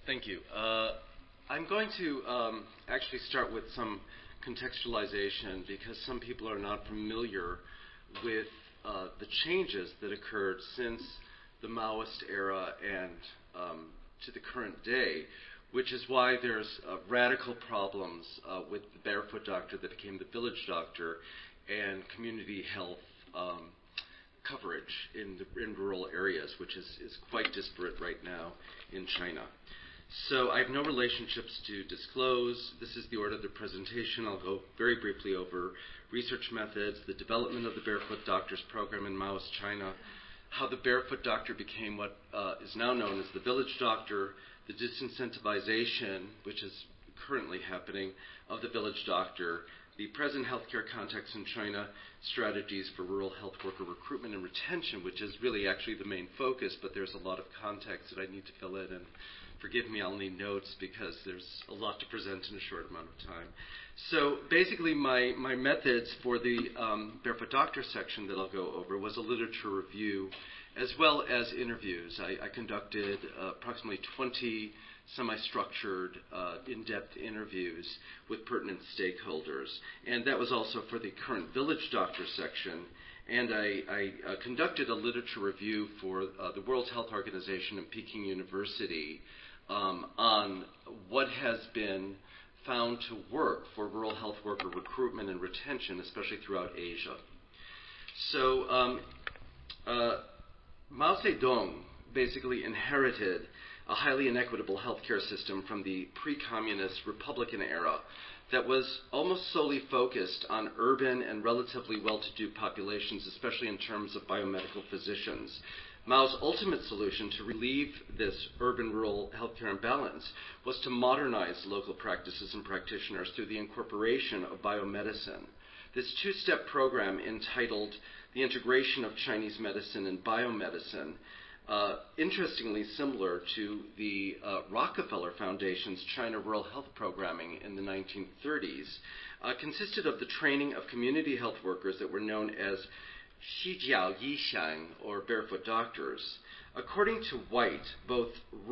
Thank you. I'm going to actually start with some contextualization because some people are not familiar with the changes that occurred since the Maoist era and to the current day, which is why there's radical problems with the barefoot doctor that became the village doctor and community health coverage in rural areas, which is quite disparate right now in China. So I have no relationships to disclose. This is the order of the presentation. I'll go very briefly over research methods, the development of the Barefoot Doctors program in Maoist China, how the barefoot doctor became what is now known as the village doctor, the disincentivization, which is currently happening, of the village doctor, the present healthcare context in China, strategies for rural health worker recruitment and retention, which is really actually the main focus, but there's a lot of context that I need to fill in, and forgive me, I'll need notes because there's a lot to present in a short amount of time. So basically my methods for the Barefoot Doctor section that I'll go over was a literature review as well as interviews. I conducted approximately 20 semi-structured, in-depth interviews with pertinent stakeholders. And that was also for the current Village Doctor section. And I conducted a literature review for the World Health Organization and Peking University on what has been found to work for rural health worker recruitment and retention, especially throughout Asia. So Mao Zedong basically inherited a highly inequitable healthcare system from the pre-communist Republican era that was almost solely focused on urban and relatively well-to-do populations, especially in terms of biomedical physicians. Mao's ultimate solution to relieve this urban-rural healthcare imbalance was to modernize local practices and practitioners through the incorporation of biomedicine. This two-step program entitled The Integration of Chinese Medicine and Biomedicine, interestingly similar to the Rockefeller Foundation's China Rural Health Programming in the 1930s, consisted of the training of community health workers that were known as Xijiao Yishan, or barefoot doctors. According to White, both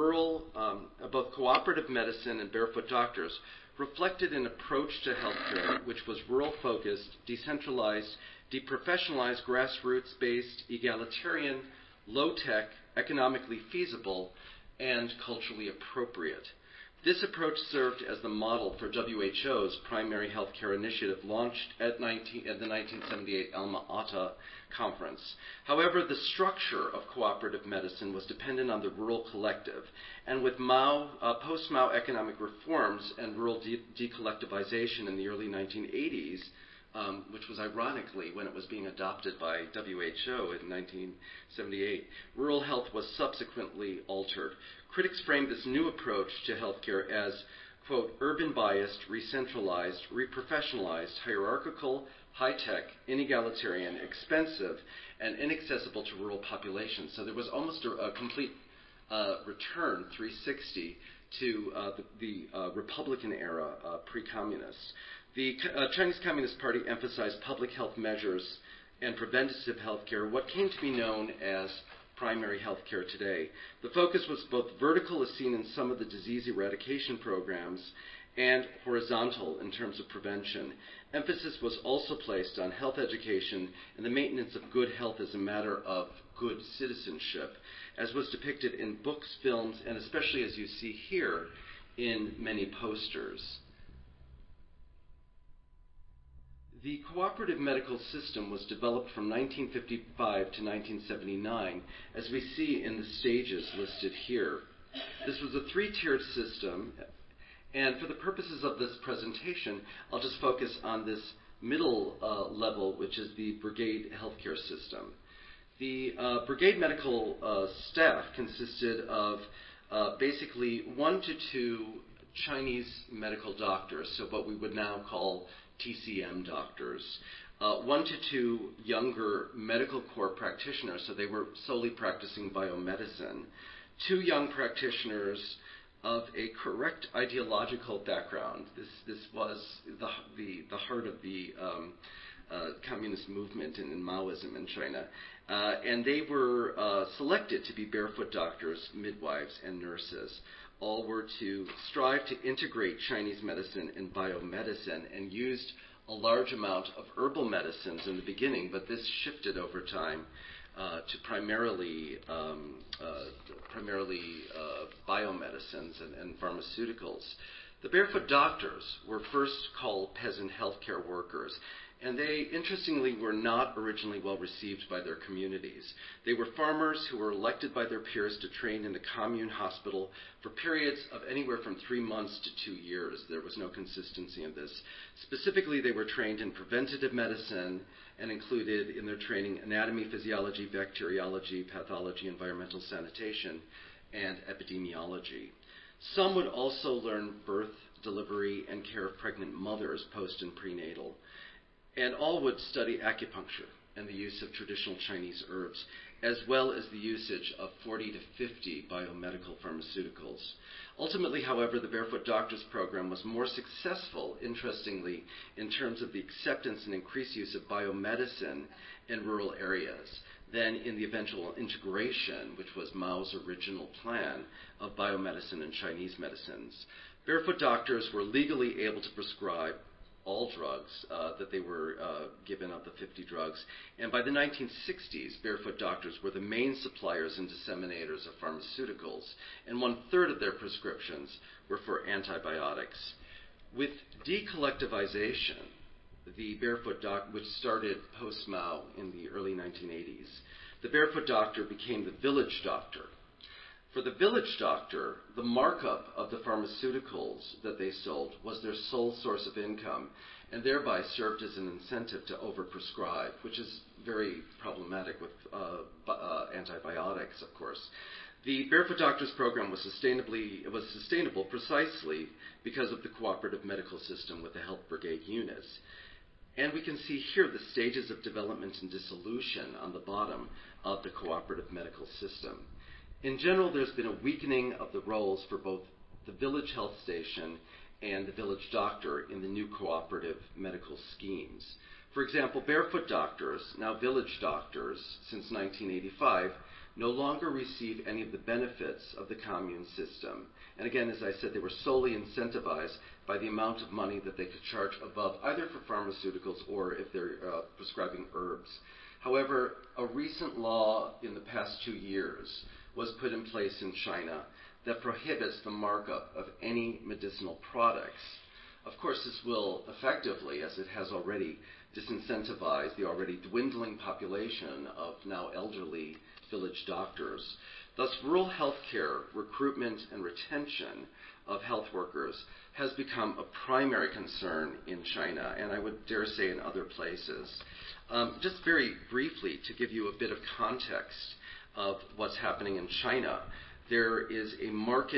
cooperative medicine and barefoot doctors reflected an approach to healthcare which was rural-focused, decentralized, deprofessionalized, grassroots-based, egalitarian, low-tech, economically feasible, and culturally appropriate. This approach served as the model for WHO's primary healthcare initiative launched at the 1978 Alma-Ata conference. However, the structure of cooperative medicine was dependent on the rural collective, and with post-Mao economic reforms and rural decollectivization in the early 1980s, which was ironically when it was being adopted by WHO in 1978, rural health was subsequently altered. Critics framed this new approach to healthcare as, quote, urban-biased, re-centralized, re-professionalized, hierarchical, high-tech, inegalitarian, expensive, and inaccessible to rural populations. So there was almost a complete return, 360, to the Republican era, pre-communist. The Chinese Communist Party emphasized public health measures and preventative health care, what came to be known as primary health care today. The focus was both vertical, as seen in some of the disease eradication programs, and horizontal in terms of prevention. Emphasis was also placed on health education and the maintenance of good health as a matter of good citizenship, as was depicted in books, films, and especially as you see here in many posters. The cooperative medical system was developed from 1955 to 1979, as we see in the stages listed here. This was a three-tiered system, and for the purposes of this presentation, I'll just focus on this middle level, which is the brigade healthcare system. The brigade medical staff consisted of basically 1 to 2 Chinese medical doctors, so what we would now call TCM doctors, 1 to 2 younger medical corps practitioners, so they were solely practicing biomedicine, 2 young practitioners of a correct ideological background. This was the heart of the communist movement in Maoism in China, and they were selected to be barefoot doctors, midwives, and nurses. all were to strive to integrate Chinese medicine and biomedicine, and used a large amount of herbal medicines in the beginning, but this shifted over time to primarily biomedicines and pharmaceuticals. The Barefoot Doctors were first called peasant healthcare workers, and they, interestingly, were not originally well received by their communities. They were farmers who were elected by their peers to train in the commune hospital for periods of anywhere from 3 months to 2 years. There was no consistency in this. Specifically, they were trained in preventative medicine and included in their training anatomy, physiology, bacteriology, pathology, environmental sanitation, and epidemiology. Some would also learn birth, delivery, and care of pregnant mothers post and prenatal. And all would study acupuncture and the use of traditional Chinese herbs, as well as the usage of 40 to 50 biomedical pharmaceuticals. Ultimately, however, the Barefoot Doctors program was more successful, interestingly, in terms of the acceptance and increased use of biomedicine in rural areas than in the eventual integration, which was Mao's original plan, of biomedicine and Chinese medicines. Barefoot Doctors were legally able to prescribe all drugs that they were given of the 50 drugs. And by the 1960s, Barefoot Doctors were the main suppliers and disseminators of pharmaceuticals, and 1/3 of their prescriptions were for antibiotics. With decollectivization, the Barefoot Doctor, which started post-Mao in the early 1980s, the Barefoot Doctor became the village doctor. For the village doctor, the markup of the pharmaceuticals that they sold was their sole source of income, and thereby served as an incentive to overprescribe, which is very problematic with antibiotics, of course. The Barefoot Doctors program was sustainable precisely because of the cooperative medical system with the health brigade units. And we can see here the stages of development and dissolution on the bottom of the cooperative medical system. In general, there's been a weakening of the roles for both the village health station and the village doctor in the new cooperative medical schemes. For example, Barefoot Doctors, now village doctors since 1985, no longer receive any of the benefits of the commune system. And again, as I said, they were solely incentivized by the amount of money that they could charge above, either for pharmaceuticals or if they're prescribing herbs. However, a recent law in the past 2 years was put in place in China that prohibits the markup of any medicinal products. Of course, this will effectively, as it has already, disincentivize the already dwindling population of now elderly village doctors. Thus, rural healthcare recruitment and retention of health workers has become a primary concern in China, and I would dare say in other places. Just very briefly, to give you a bit of context of what's happening in China, there is a marked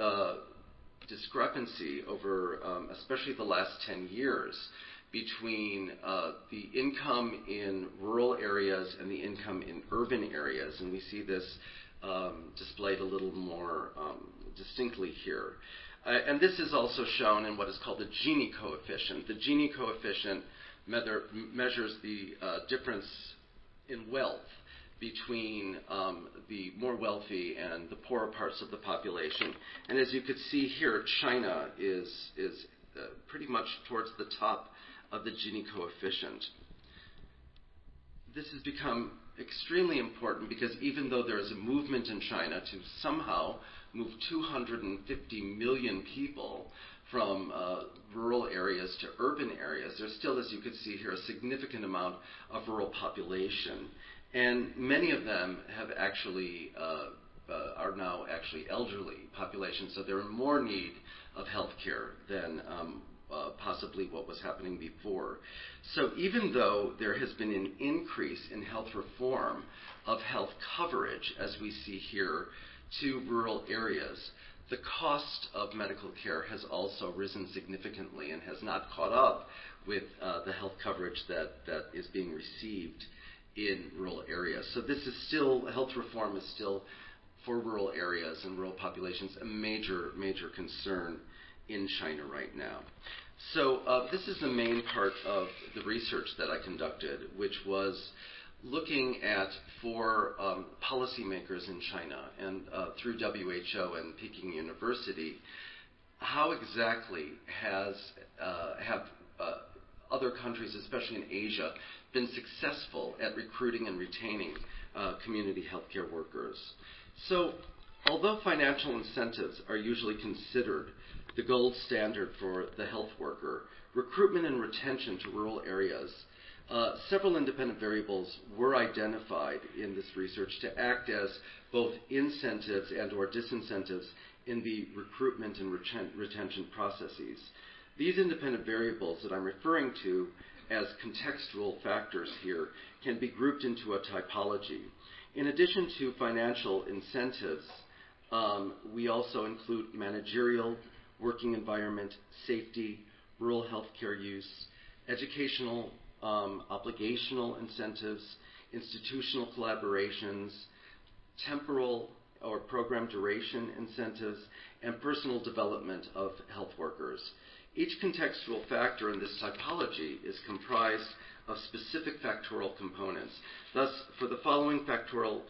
discrepancy over especially the last 10 years between the income in rural areas and the income in urban areas, and we see this displayed a little more distinctly here. And this is also shown in what is called the Gini coefficient. The Gini coefficient measures the difference in wealth between the more wealthy and the poorer parts of the population. And as you could see here, China is pretty much towards the top of the Gini coefficient. This has become extremely important because even though there is a movement in China to somehow move 250 million people from rural areas to urban areas, there's still, as you could see here, a significant amount of rural population. And many of them have actually are now actually elderly populations, so they're in more need of health care than possibly what was happening before. So even though there has been an increase in health reform of health coverage, as we see here, to rural areas, the cost of medical care has also risen significantly and has not caught up with the health coverage that is being received in rural areas. So this is still, health reform is still, for rural areas and rural populations, a major concern in China right now. So this is the main part of the research that I conducted, which was looking at for policymakers in China and through WHO and Peking University, how exactly have other countries, especially in Asia, been successful at recruiting and retaining community healthcare workers? So, although financial incentives are usually considered the gold standard for the health worker, recruitment and retention to rural areas, several independent variables were identified in this research to act as both incentives and or disincentives in the recruitment and retention processes. These independent variables that I'm referring to as contextual factors here can be grouped into a typology. In addition to financial incentives, we also include managerial, working environment, safety, rural healthcare use, educational, obligational incentives, institutional collaborations, temporal or program duration incentives, and personal development of health workers. Each contextual factor in this typology is comprised of specific factorial components. Thus, for the following factorial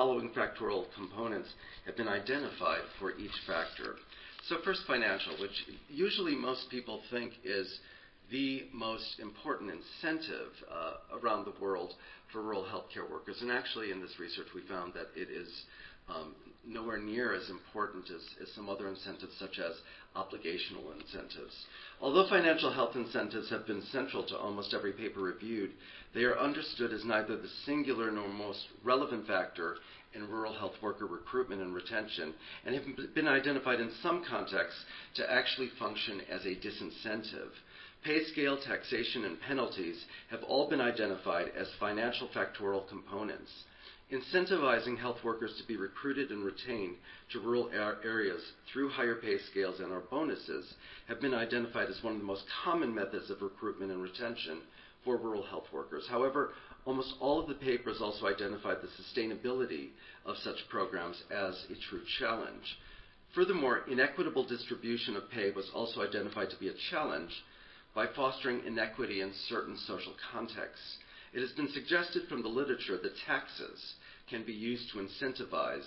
components have been identified for each factor. So first, financial, which usually most people think is the most important incentive around the world for rural healthcare workers. And actually, in this research, we found that it is nowhere near as important as some other incentives, such as obligational incentives. Although financial health incentives have been central to almost every paper reviewed, they are understood as neither the singular nor most relevant factor in rural health worker recruitment and retention, and have been identified in some contexts to actually function as a disincentive. Pay scale, taxation, and penalties have all been identified as financial factorial components. Incentivizing health workers to be recruited and retained to rural areas through higher pay scales and or bonuses have been identified as one of the most common methods of recruitment and retention for rural health workers. However, almost all of the papers also identified the sustainability of such programs as a true challenge. Furthermore, inequitable distribution of pay was also identified to be a challenge by fostering inequity in certain social contexts. It has been suggested from the literature that taxes can be used to incentivize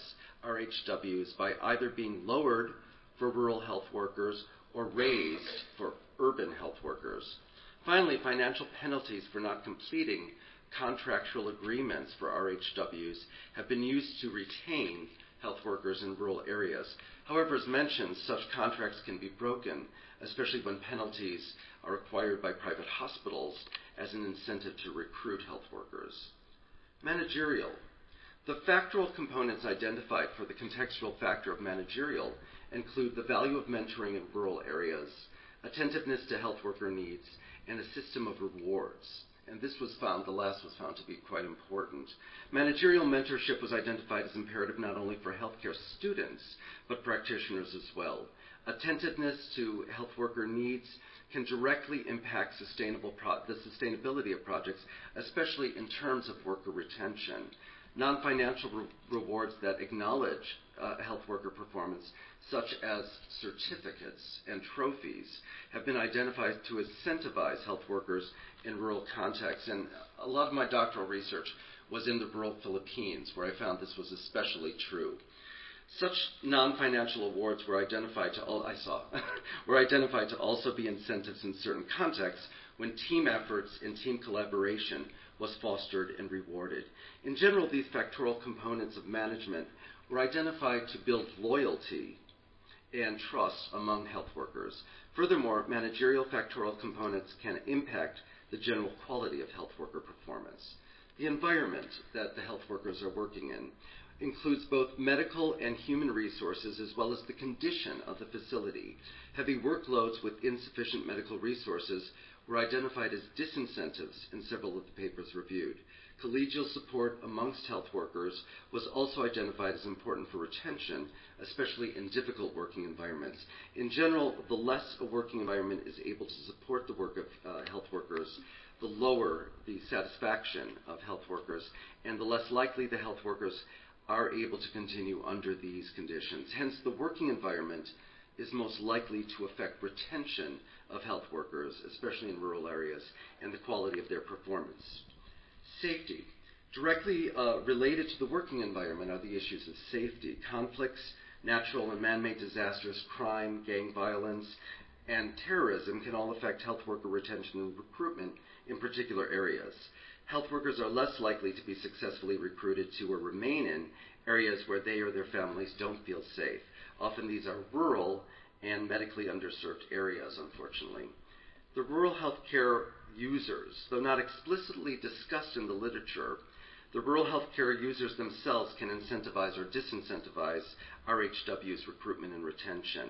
RHWs by either being lowered for rural health workers or raised for urban health workers. Finally, financial penalties for not completing contractual agreements for RHWs have been used to retain health workers in rural areas. However, as mentioned, such contracts can be broken, especially when penalties are required by private hospitals as an incentive to recruit health workers. Managerial. The factorial components identified for the contextual factor of managerial include the value of mentoring in rural areas, attentiveness to health worker needs, and a system of rewards. And this was found, the last was found to be quite important. Managerial mentorship was identified as imperative not only for healthcare students, but practitioners as well. Attentiveness to health worker needs can directly impact the sustainability of projects, especially in terms of worker retention. Non-financial rewards that acknowledge health worker performance, such as certificates and trophies, have been identified to incentivize health workers in rural contexts. And a lot of my doctoral research was in the rural Philippines, where I found this was especially true. Such non-financial awards were identified to also be incentives in certain contexts when team efforts and team collaboration was fostered and rewarded. In general, these factorial components of management were identified to build loyalty and trust among health workers. Furthermore, managerial factorial components can impact the general quality of health worker performance. The environment that the health workers are working in includes both medical and human resources, as well as the condition of the facility. Heavy workloads with insufficient medical resources were identified as disincentives in several of the papers reviewed. Collegial support amongst health workers was also identified as important for retention, especially in difficult working environments. In general, the less a working environment is able to support the work of health workers, the lower the satisfaction of health workers, and the less likely the health workers are able to continue under these conditions. Hence, the working environment is most likely to affect retention of health workers, especially in rural areas, and the quality of their performance. Safety. Directly related to the working environment are the issues of safety. Conflicts, natural and man-made disasters, crime, gang violence, and terrorism can all affect health worker retention and recruitment in particular areas. Health workers are less likely to be successfully recruited to or remain in areas where they or their families don't feel safe. Often these are rural and medically underserved areas, unfortunately. The rural healthcare users, though not explicitly discussed in the literature, the rural healthcare users themselves can incentivize or disincentivize RHW's recruitment and retention.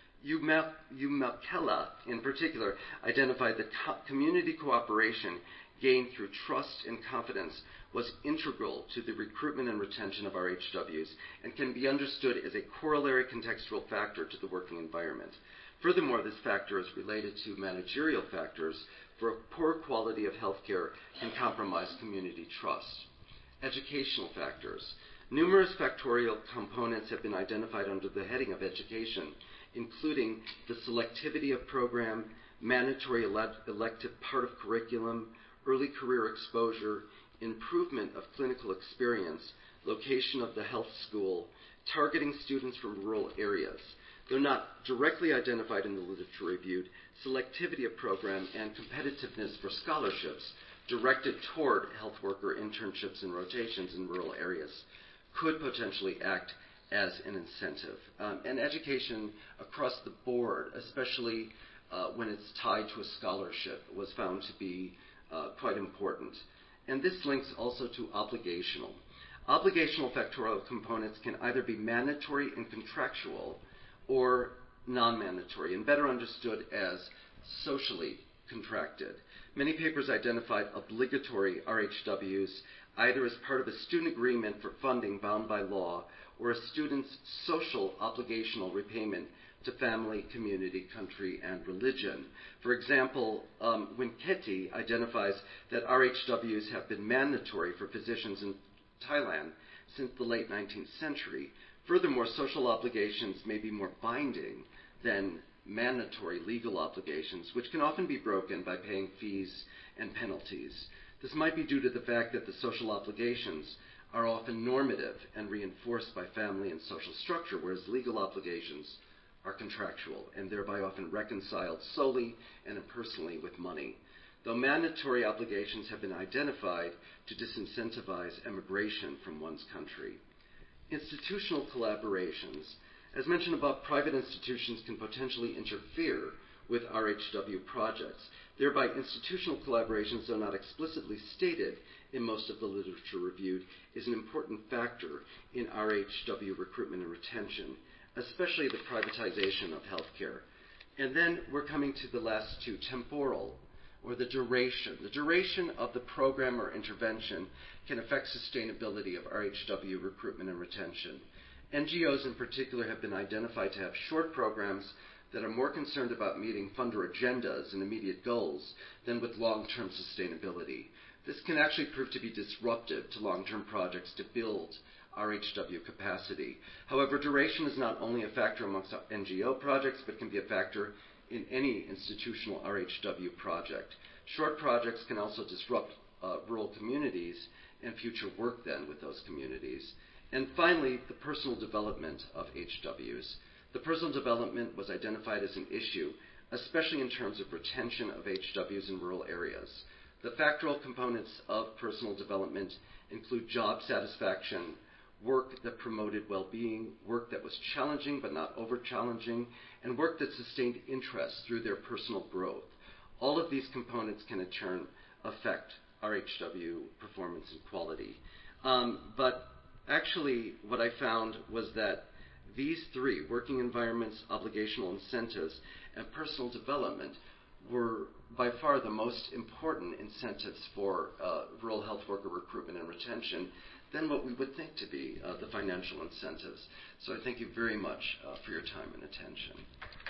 Makela, in particular, identified that community cooperation gained through trust and confidence was integral to the recruitment and retention of RHWs and can be understood as a corollary contextual factor to the working environment. Furthermore, this factor is related to managerial factors, for a poor quality of healthcare can compromise community trust. Educational factors. Numerous factorial components have been identified under the heading of education, including the selectivity of program, mandatory elective part of curriculum, early career exposure, improvement of clinical experience, location of the health school, targeting students from rural areas. Though not directly identified in the literature reviewed, selectivity of program and competitiveness for scholarships directed toward health worker internships and rotations in rural areas could potentially act as an incentive. And education across the board, especially when it's tied to a scholarship, was found to be quite important. And this links also to obligational. Obligational factorial components can either be mandatory and contractual or non-mandatory, and better understood as socially contracted. Many papers identified obligatory RHWs either as part of a student agreement for funding bound by law or a student's social obligational repayment to family, community, country, and religion. For example, Winketi identifies that RHWs have been mandatory for physicians in Thailand since the late 19th century. Furthermore, social obligations may be more binding than mandatory legal obligations, which can often be broken by paying fees and penalties. This might be due to the fact that the social obligations are often normative and reinforced by family and social structure, whereas legal obligations are contractual and thereby often reconciled solely and impersonally with money. Though mandatory obligations have been identified to disincentivize emigration from one's country. Institutional collaborations. As mentioned above, private institutions can potentially interfere with RHW projects. Thereby, institutional collaborations, though not explicitly stated in most of the literature reviewed, is an important factor in RHW recruitment and retention, especially the privatization of healthcare. And then we're coming to the last two, temporal, or the duration. The duration of the program or intervention can affect sustainability of RHW recruitment and retention. NGOs in particular have been identified to have short programs that are more concerned about meeting funder agendas and immediate goals than with long-term sustainability. This can actually prove to be disruptive to long-term projects to build RHW capacity. However, duration is not only a factor amongst NGO projects, but can be a factor in any institutional RHW project. Short projects can also disrupt rural communities and future work then with those communities. And finally, the personal development of HWs. The personal development was identified as an issue, especially in terms of retention of HWs in rural areas. The factorial components of personal development include job satisfaction, work that promoted well-being, work that was challenging but not over-challenging, and work that sustained interest through their personal growth. All of these components can in turn affect RHW performance and quality. But actually, what I found was that these three, working environments, obligational incentives, and personal development, were by far the most important incentives for rural health worker recruitment and retention than what we would think to be the financial incentives. So I thank you very much for your time and attention.